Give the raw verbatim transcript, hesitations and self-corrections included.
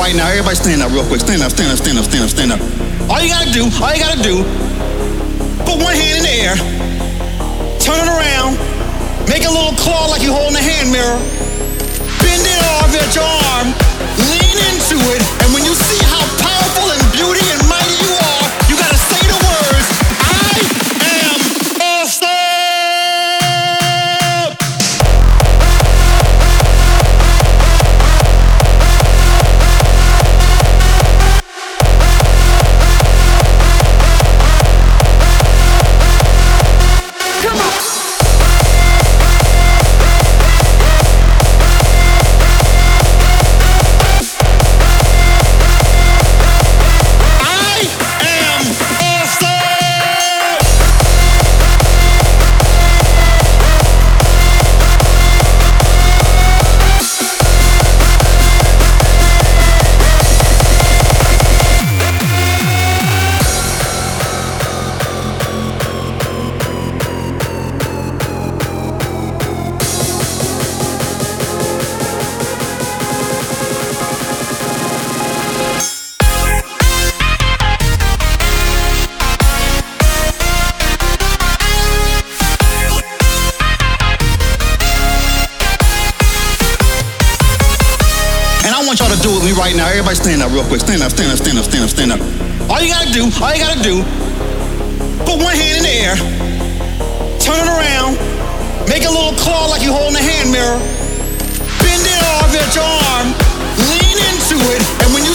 right now. Everybody stand up real quick. Stand up, stand up, stand up, stand up, stand up. All you gotta do, all you gotta do, put one hand in the air, turn it around, make a little claw like you're holding a hand mirror, bend it off at your arm, lean into it, and when you see how powerful and beauty and mighty you are, you gotta say the words, I am awesome! Y'all to do with me right now. Everybody stand up real quick. Stand up, stand up, stand up, stand up, stand up. All you gotta do, all you gotta do, put one hand in the air, turn it around, make a little claw like you're holding a hand mirror, bend it off at your arm, lean into it, and when you